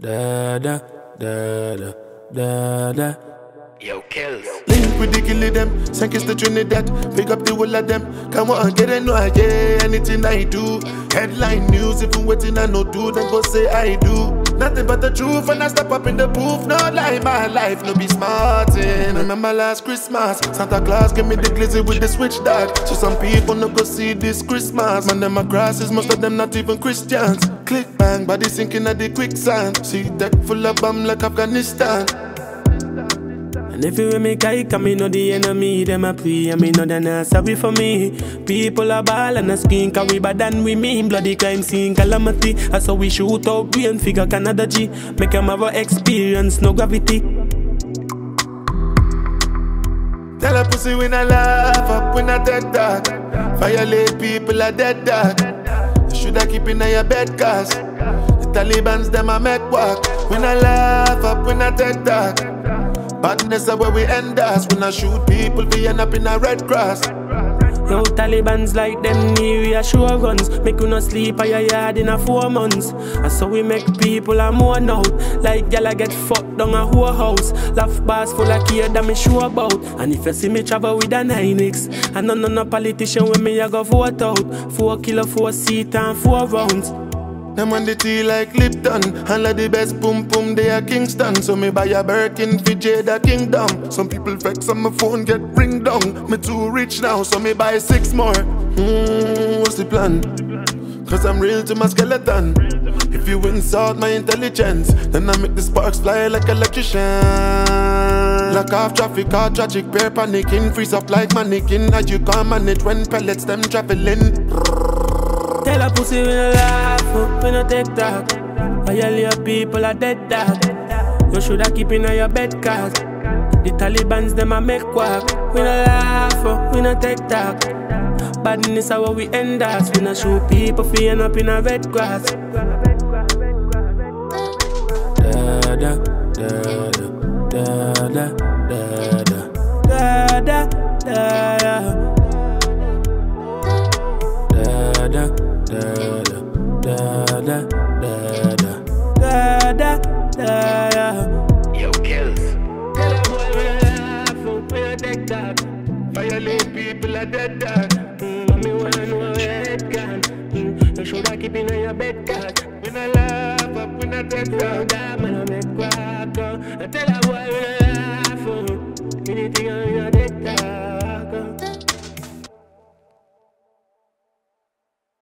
Da da da da da da. Yo, kills. Link with the killie them, send kiss to Trinidad. Pick up the whole of them. Come on, get it, no, yeah, anything I do. Headline news, if you waiting, I no do, then go say I do. Nothing but the truth, and I step up in the booth. No lie, my life, no be smartin'. Remember last Christmas, Santa Claus gave me the glizzy with the switch dog. So some people no go see this Christmas. Man, them a crosses, most of them not even Christians. Click bang, body sinking at the quicksand. See deck full of bomb like Afghanistan. And if you make I come, me know the enemy, them a pray, and me know they not sorry for me. People are ball and a skin, cause we bad than we mean. Bloody crime scene, calamity. That's how we shoot out brain, figure Canada G. Make them have a experience, no gravity. Tell a pussy when I laugh up, when I take that. Violate people are dead dog. You shoulda keep in your bed, cause the Taliban's them a make walk. When I laugh up, when I take that. Badness is where we end us. When I shoot people, we end up in a red cross. Yo, Taliban's like them new reassurance. Make you not sleep at your yard in a 4 months. And so we make people a mourn out. Like y'all get fucked down a whole house. Laugh bars full of care that me sure about. And if you see me travel with a 9X, and no politician with me I go vote out. 4 kilo, 4 seat and 4 rounds. Them on the tea like Lipton. And like the best boom boom they are Kingston. So me buy a Birkin for Jada Kingdom. Some people vex on my phone get ring down. Me too rich now so me buy 6 more. What's the plan? Cause I'm real to my skeleton. If you insult my intelligence, then I make the sparks fly like electrician. Lock off traffic, all tragic, pair panicking. Freeze up like mannequin. As you can't manage when pellets them traveling. Tell a pussy when I laugh up, when I take talk. Violate people are dead dog. You shoulda keep in your bed, cause the Taliban's them a make quack. When I laugh up, when I take talk. Badness is how we end us. When I shoot people, we end up in a red grass. Da da da da da da da da da da. Da da da da da da da da. Yo, kills. Tell a boy when I laugh, when I take that. Violate people are dead dog. Mommy wanna know where your head gone. You shoulda keep in your bed, cause When I laugh up, when I take that that. man I make quack. I tell a boy when I laugh, anything on your dead dog.